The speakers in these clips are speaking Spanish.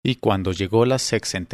Y cuando llegó la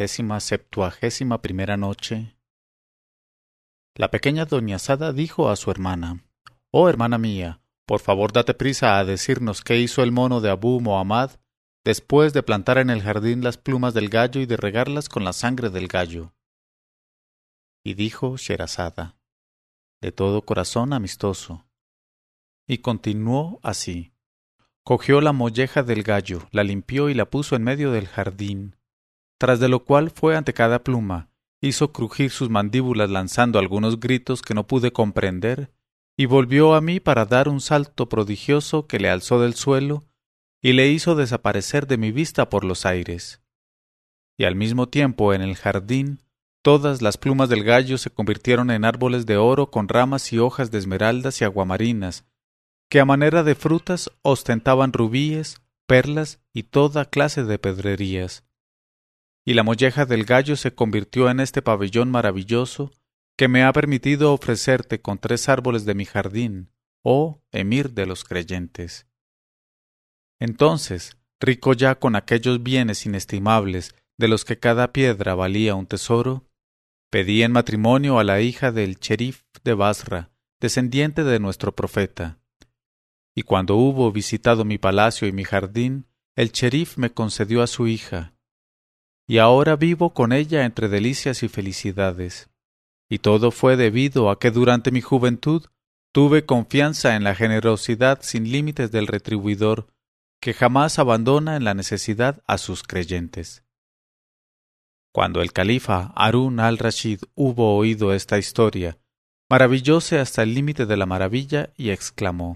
671ª noche, la pequeña doña Sada dijo a su hermana: «Oh, hermana mía, por favor date prisa a decirnos qué hizo el mono de Abú Mohammad después de plantar en el jardín las plumas del gallo y de regarlas con la sangre del gallo». Y dijo Sherazada, de todo corazón amistoso. Y continuó así. Cogió la molleja del gallo, la limpió y la puso en medio del jardín, tras de lo cual fue ante cada pluma, hizo crujir sus mandíbulas lanzando algunos gritos que no pude comprender, y volvió a mí para dar un salto prodigioso que le alzó del suelo y le hizo desaparecer de mi vista por los aires. Y al mismo tiempo en el jardín todas las plumas del gallo se convirtieron en árboles de oro con ramas y hojas de esmeraldas y aguamarinas, que a manera de frutas ostentaban rubíes, perlas y toda clase de pedrerías. Y la molleja del gallo se convirtió en este pabellón maravilloso que me ha permitido ofrecerte con 3 árboles de mi jardín, oh emir de los creyentes. Entonces, rico ya con aquellos bienes inestimables de los que cada piedra valía un tesoro, pedí en matrimonio a la hija del cherif de Basra, descendiente de nuestro profeta. Y cuando hubo visitado mi palacio y mi jardín, el cherif me concedió a su hija. Y ahora vivo con ella entre delicias y felicidades. Y todo fue debido a que durante mi juventud tuve confianza en la generosidad sin límites del retribuidor, que jamás abandona en la necesidad a sus creyentes. Cuando el califa Harún al-Rashid hubo oído esta historia, maravillóse hasta el límite de la maravilla y exclamó: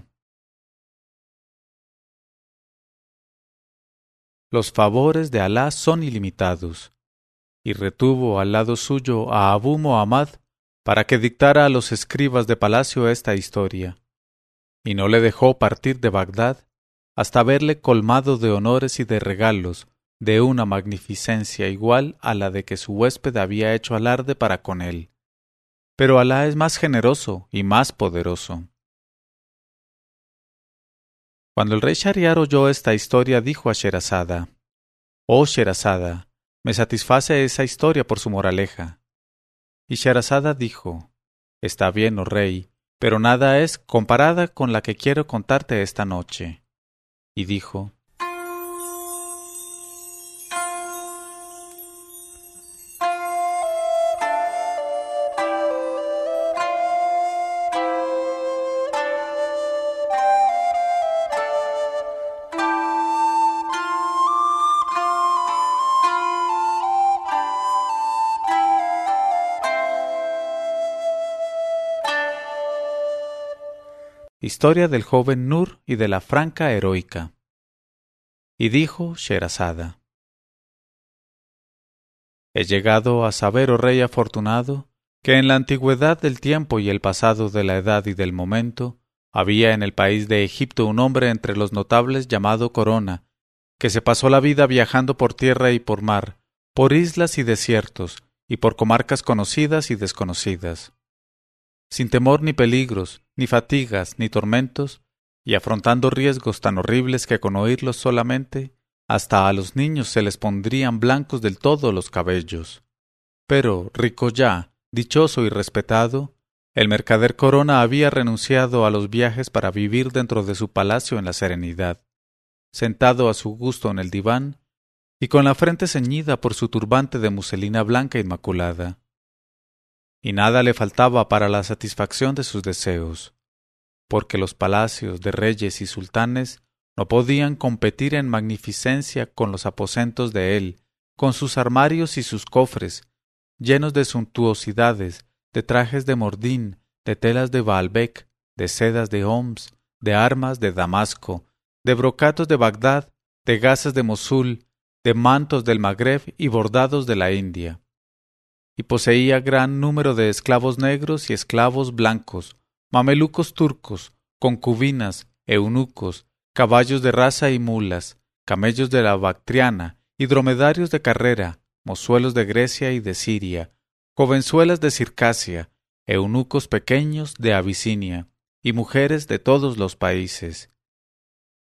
«Los favores de Alá son ilimitados», y retuvo al lado suyo a Abú Mohammad para que dictara a los escribas de palacio esta historia, y no le dejó partir de Bagdad hasta verle colmado de honores y de regalos, de una magnificencia igual a la de que su huésped había hecho alarde para con él. Pero Alá es más generoso y más poderoso. Cuando el rey Shahriar oyó esta historia, dijo a Sherazada: «Oh Sherazada, me satisface esa historia por su moraleja». Y Sherazada dijo: «Está bien, oh rey, pero nada es comparada con la que quiero contarte esta noche». Y dijo: Historia del joven Nur y de la franca heroica. Y dijo Sherazada: «He llegado a saber, oh rey afortunado, que en la antigüedad del tiempo y el pasado de la edad y del momento, había en el país de Egipto un hombre entre los notables llamado Corona, que se pasó la vida viajando por tierra y por mar, por islas y desiertos, y por comarcas conocidas y desconocidas, sin temor ni peligros, ni fatigas, ni tormentos, y afrontando riesgos tan horribles que con oírlos solamente, hasta a los niños se les pondrían blancos del todo los cabellos. Pero, rico ya, dichoso y respetado, el mercader Corona había renunciado a los viajes para vivir dentro de su palacio en la serenidad, sentado a su gusto en el diván, y con la frente ceñida por su turbante de muselina blanca inmaculada. Y nada le faltaba para la satisfacción de sus deseos, porque los palacios de reyes y sultanes no podían competir en magnificencia con los aposentos de él, con sus armarios y sus cofres, llenos de suntuosidades, de trajes de mordín, de telas de Baalbek, de sedas de Homs, de armas de Damasco, de brocatos de Bagdad, de gasas de Mosul, de mantos del Magreb y bordados de la India. Y poseía gran número de esclavos negros y esclavos blancos, mamelucos turcos, concubinas, eunucos, caballos de raza y mulas, camellos de la Bactriana y dromedarios de carrera, mozuelos de Grecia y de Siria, jovenzuelas de Circasia, eunucos pequeños de Abisinia, y mujeres de todos los países.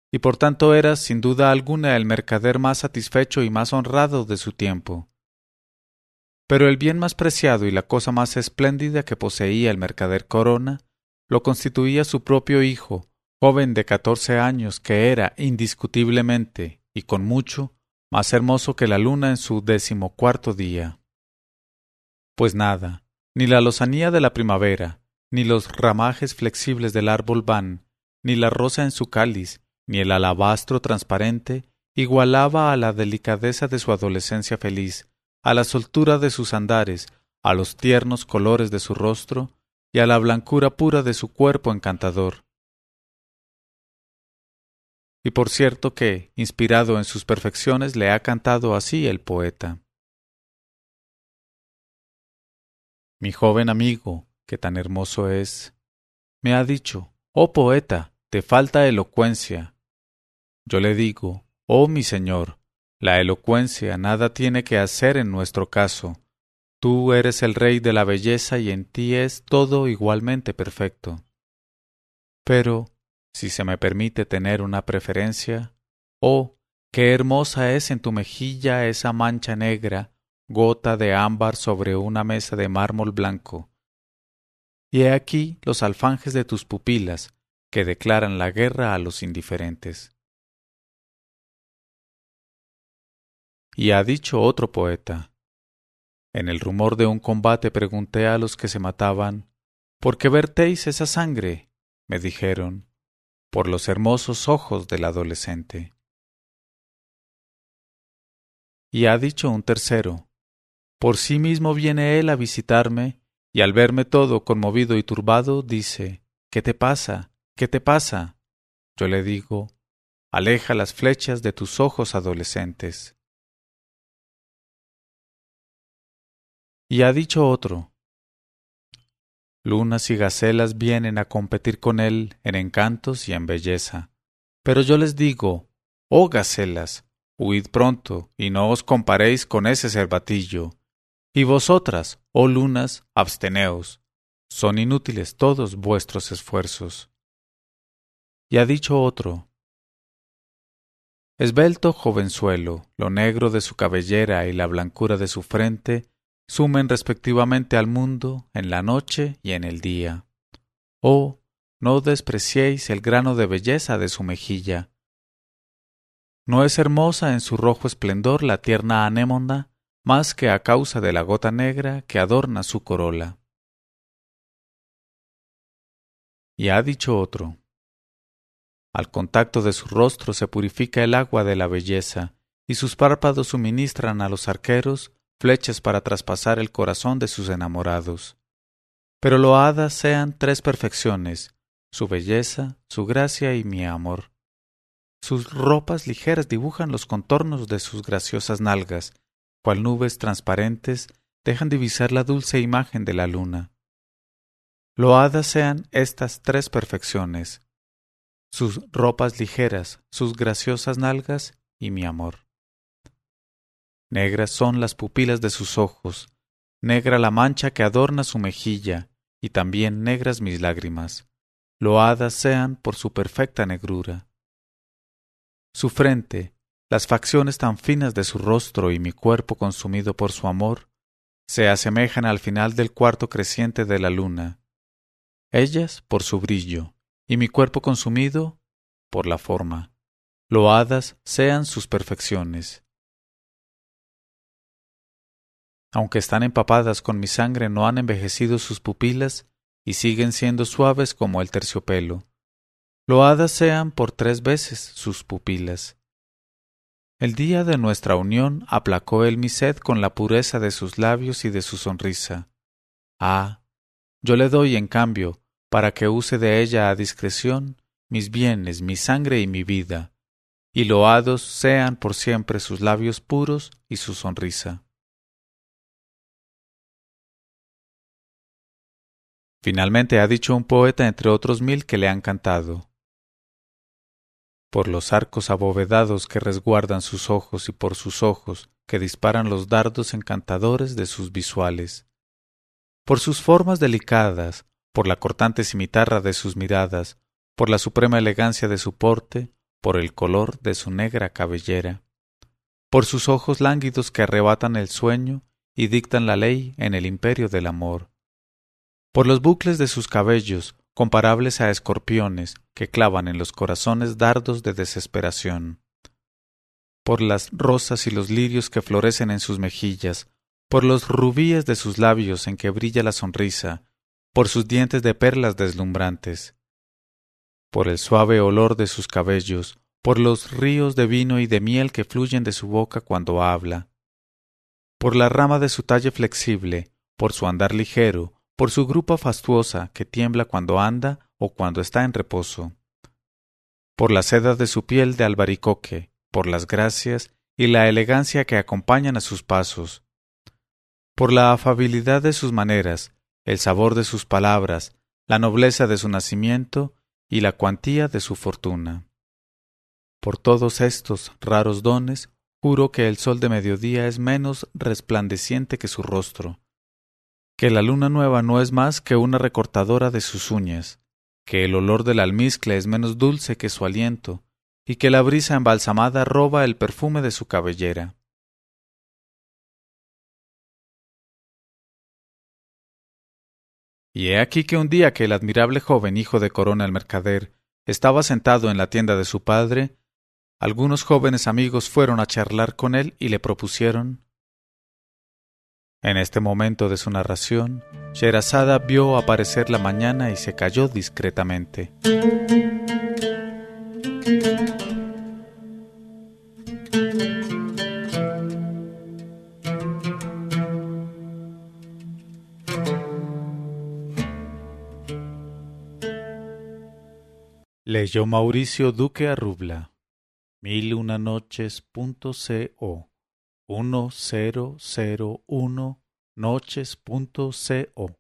y por tanto era, sin duda alguna, el mercader más satisfecho y más honrado de su tiempo. Pero el bien más preciado y la cosa más espléndida que poseía el mercader Corona lo constituía su propio hijo, joven de 14 años, que era indiscutiblemente, y con mucho, más hermoso que la luna en su 14º día. Pues nada, ni la lozanía de la primavera, ni los ramajes flexibles del árbol van, ni la rosa en su cáliz, ni el alabastro transparente, igualaba a la delicadeza de su adolescencia feliz, a la soltura de sus andares, a los tiernos colores de su rostro y a la blancura pura de su cuerpo encantador. Y por cierto que, inspirado en sus perfecciones, le ha cantado así el poeta. Mi joven amigo, que tan hermoso es, me ha dicho, oh poeta, te falta elocuencia. Yo le digo, oh mi señor, la elocuencia nada tiene que hacer en nuestro caso. Tú eres el rey de la belleza y en ti es todo igualmente perfecto. Pero, si se me permite tener una preferencia, oh, qué hermosa es en tu mejilla esa mancha negra, gota de ámbar sobre una mesa de mármol blanco. Y he aquí los alfanjes de tus pupilas, que declaran la guerra a los indiferentes. Y ha dicho otro poeta. En el rumor de un combate pregunté a los que se mataban, ¿por qué vertéis esa sangre? Me dijeron, por los hermosos ojos del adolescente. Y ha dicho un tercero, por sí mismo viene él a visitarme, y al verme todo conmovido y turbado, dice, ¿qué te pasa? ¿Qué te pasa? Yo le digo, aleja las flechas de tus ojos adolescentes. Y ha dicho otro, lunas y gacelas vienen a competir con él en encantos y en belleza. Pero yo les digo, oh gacelas, huid pronto y no os comparéis con ese cervatillo. Y vosotras, oh lunas, absteneos. Son inútiles todos vuestros esfuerzos. Y ha dicho otro, esbelto jovenzuelo, lo negro de su cabellera y la blancura de su frente sumen respectivamente al mundo en la noche y en el día. Oh, no despreciéis el grano de belleza de su mejilla. ¿No es hermosa en su rojo esplendor la tierna anémona, más que a causa de la gota negra que adorna su corola? Y ha dicho otro, al contacto de su rostro se purifica el agua de la belleza, y sus párpados suministran a los arqueros flechas para traspasar el corazón de sus enamorados. Pero loadas sean 3 perfecciones, su belleza, su gracia y mi amor. Sus ropas ligeras dibujan los contornos de sus graciosas nalgas, cual nubes transparentes dejan divisar la dulce imagen de la luna. Loadas sean estas 3 perfecciones, sus ropas ligeras, sus graciosas nalgas y mi amor. Negras son las pupilas de sus ojos, negra la mancha que adorna su mejilla, y también negras mis lágrimas. Loadas sean por su perfecta negrura. Su frente, las facciones tan finas de su rostro y mi cuerpo consumido por su amor, se asemejan al final del cuarto creciente de la luna. Ellas por su brillo, y mi cuerpo consumido por la forma. Loadas sean sus perfecciones. Aunque están empapadas con mi sangre, no han envejecido sus pupilas y siguen siendo suaves como el terciopelo. Loadas sean por 3 veces sus pupilas. El día de nuestra unión aplacó él mi sed con la pureza de sus labios y de su sonrisa. Ah, yo le doy, en cambio, para que use de ella a discreción, mis bienes, mi sangre y mi vida, y loados sean por siempre sus labios puros y su sonrisa. Finalmente ha dicho un poeta entre otros 1000 que le han cantado. Por los arcos abovedados que resguardan sus ojos y por sus ojos que disparan los dardos encantadores de sus visuales. Por sus formas delicadas, por la cortante cimitarra de sus miradas, por la suprema elegancia de su porte, por el color de su negra cabellera, por sus ojos lánguidos que arrebatan el sueño y dictan la ley en el imperio del amor, por los bucles de sus cabellos, comparables a escorpiones que clavan en los corazones dardos de desesperación, por las rosas y los lirios que florecen en sus mejillas, por los rubíes de sus labios en que brilla la sonrisa, por sus dientes de perlas deslumbrantes, por el suave olor de sus cabellos, por los ríos de vino y de miel que fluyen de su boca cuando habla, por la rama de su talle flexible, por su andar ligero, por su grupa fastuosa que tiembla cuando anda o cuando está en reposo, por la seda de su piel de albaricoque, por las gracias y la elegancia que acompañan a sus pasos, por la afabilidad de sus maneras, el sabor de sus palabras, la nobleza de su nacimiento y la cuantía de su fortuna. Por todos estos raros dones, juro que el sol de mediodía es menos resplandeciente que su rostro, que la luna nueva no es más que una recortadora de sus uñas, que el olor del almizcle es menos dulce que su aliento, y que la brisa embalsamada roba el perfume de su cabellera. Y he aquí que un día que el admirable joven hijo de Corona el mercader estaba sentado en la tienda de su padre, algunos jóvenes amigos fueron a charlar con él y le propusieron. En este momento de su narración, Sherazada vio aparecer la mañana y se calló discretamente. Leyó Mauricio Duque Arrubla. 1001noches.co 1001noches.co